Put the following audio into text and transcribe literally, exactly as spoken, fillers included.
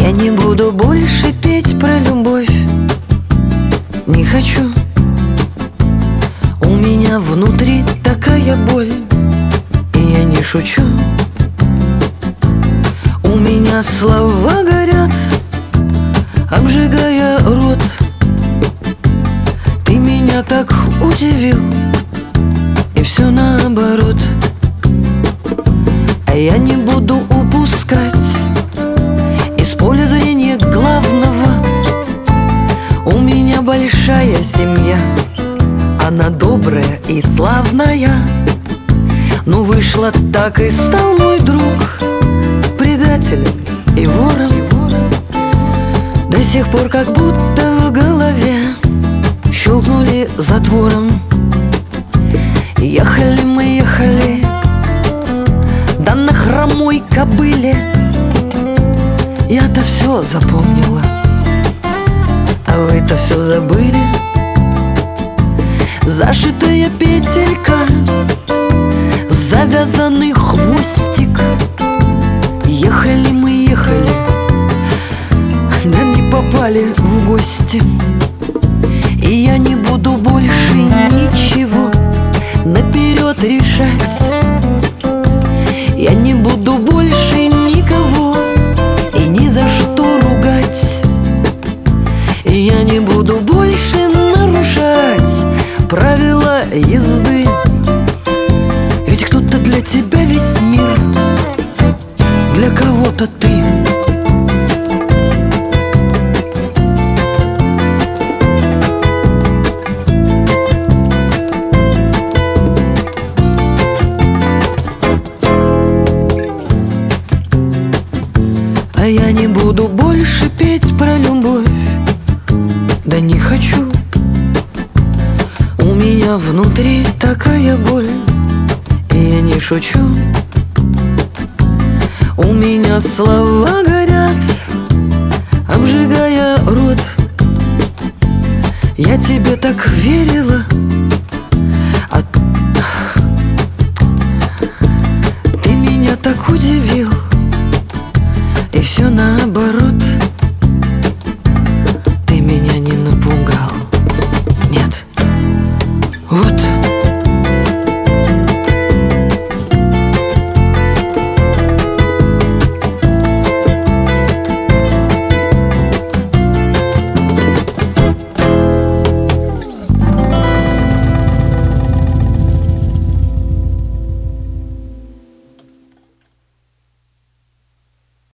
Я не буду больше петь про любовь, не хочу. У меня внутри такая боль, и я не шучу. У меня слова горят, обжигая рот. Ты меня так удивил, и все наоборот. А я не буду упускать из поля зрения главного. У меня большая семья, она добрая и славная. Но вышло так, и стал мой друг предателем и вором. До сих пор как будто в голове щелкнули затвором. Ехали мы, ехали, да на хромой кобыле. Я-то все запомнила, а вы-то все забыли. Зашитая петелька, завязанный хвостик. Ехали мы, ехали, да не попали в гости. И я не буду больше ничего наперед решать. Я не буду больше никого и ни за что ругать. И я не буду больше нарушать правила езды. Ведь кто-то для тебя весь мир, для кого-то ты. А я не буду больше петь про любовь, да не хочу. У меня внутри такая боль, и я не шучу. У меня слова горят, обжигая рот. Я тебе так верила, а ты меня так удивил, и все наоборот.